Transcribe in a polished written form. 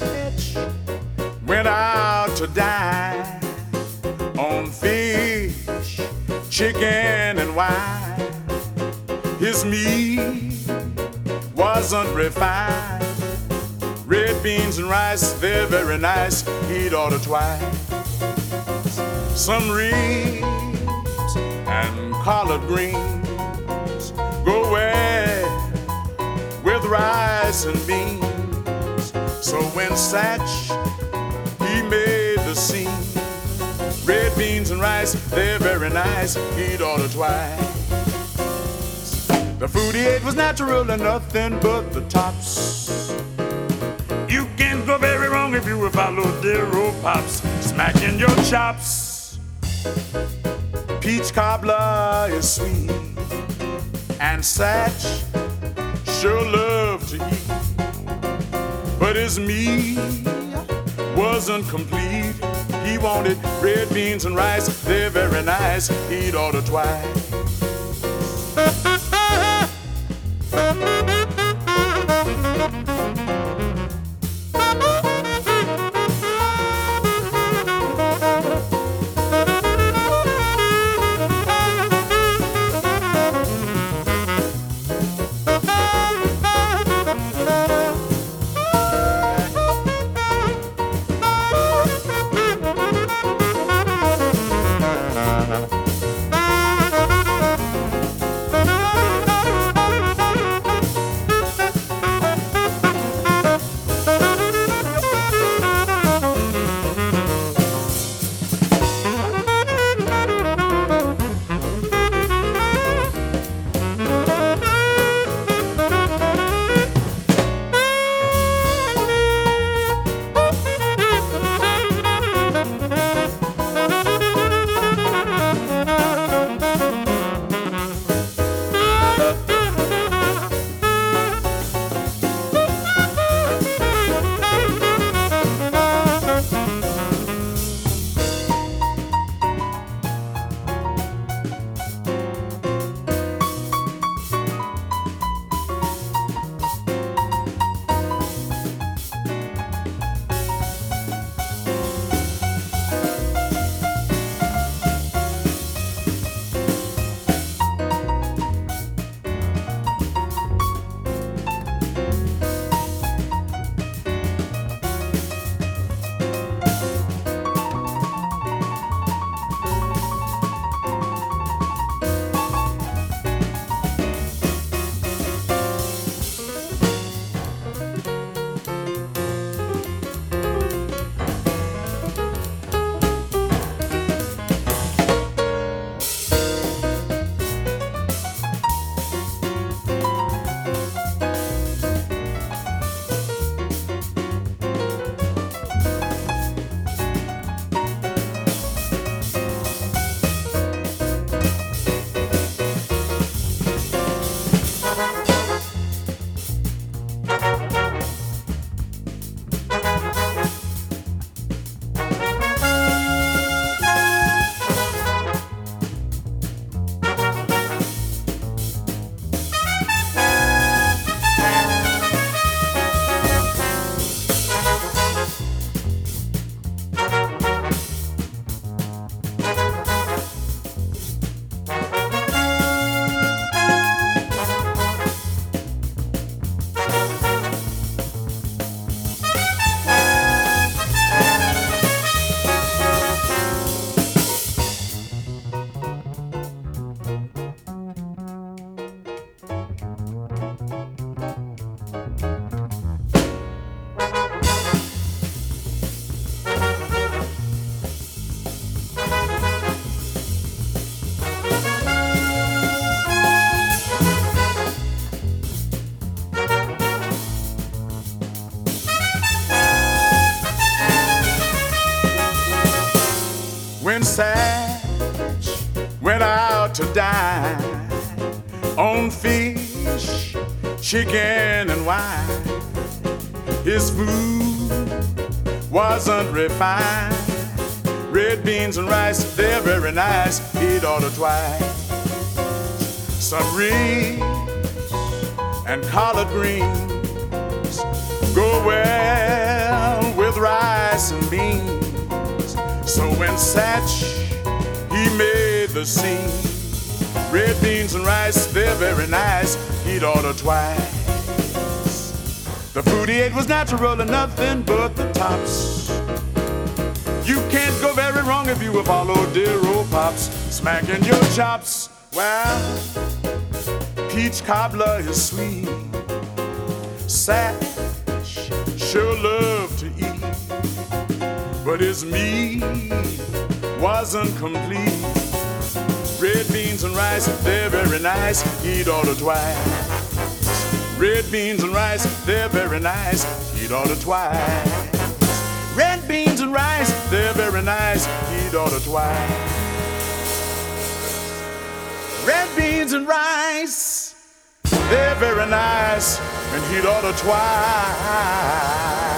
Satch went out to dine on fish, chicken, and wine. His meat wasn't refined. Red beans and rice, they're very nice. He'd order twice. Some ribs and collard greens go well with rice and beans. So when Satch, he made the scene. Red beans and rice, they're very nice. He'd order twice. The food he ate was natural and nothing but the tops. You can't go very wrong if you will follow Darrow Pops, smacking your chops. Peach cobbler is sweet, and Satch sure loved to eat. But his meat wasn't complete. He wanted red beans and rice, they're very nice. He'd order twice. When Satch went out to dine on fish, chicken, and wine, his food wasn't refined. Red beans and rice, they're very nice. He'd order twice. Some ribs and collard greens go well So when Satch, he made the scene, red beans and rice, they're very nice, he'd order twice. The food he ate was natural and nothing but the tops. You can't go very wrong if you follow dear old Pops, smacking your chops. Well, peach cobbler is sweet, Satch sure loved to eat, but his meat wasn't complete. Red beans and rice, they're very nice, he'd order twice. Red beans and rice, they're very nice, he'd order twice. Red beans and rice, they're very nice, he'd order twice. Red beans and rice, they're very nice, and he'd order twice.